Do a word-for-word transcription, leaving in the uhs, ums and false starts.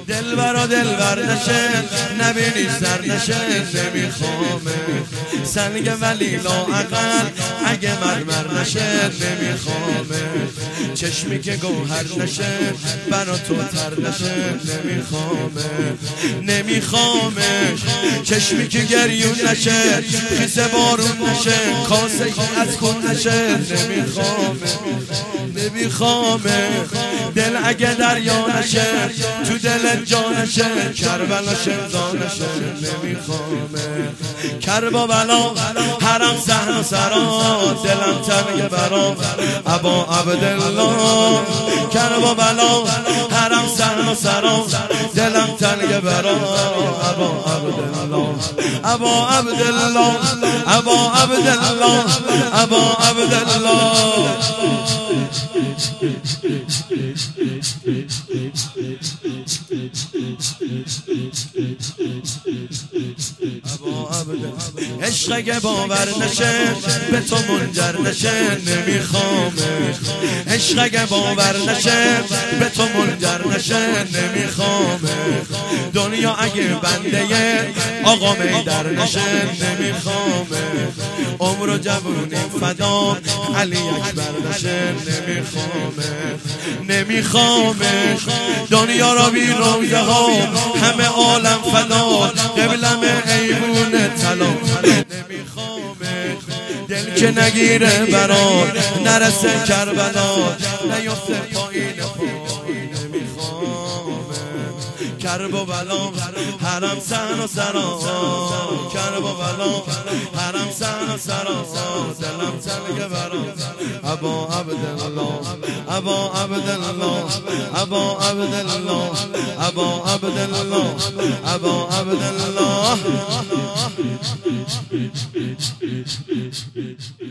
دل برا دل بر نشه نبینی سر نشه نمیخوامه سنگ ولی لااقل اگه مرمر نشه نمیخوامه چشمی که گوهر نشه برا تو تر نشه نمیخوامه نمیخوامه چشمی که گریون نشه خیس بارون نشه کاسه ای از خون نشه نمیخوامه نمیخوامه دل اگه دریا نشه تو دل جا نشه کربلا شمزا نشه نمیخوامه کربا بلا حرم صحن و سرا دلم تنگه برا ابا عبدالله کربا بلا حرم صحن و سرا دلم تنگه برا ابا عبدالله ابا عبدالله ابا عبدالله ابا عبدالله عشق اگه باور نشه به تو منجر نشه نمیخوامه عشق اگه باور نشه به تو منجر نشه نمیخوامه دنیا اگه بنده آقا میدر نشه نمیخوامه عمر و جوونی فدا علی اکبر نشه نمیخوامه نمیخوامه دنیا را بی روزه ها همه عالم فدا قبلم ایوون طلا نمیخوامه دل که نگیره برات نرسه کربلا نیفته پایین پای نمیخوامه کرب و بلا حرم سن و سرا کرب و بلا حرم سن و سرا دلم تنگه برا ابا عبدالله ابا عبدالله ابا عبدالله ابا عبدالله ابا عبدالله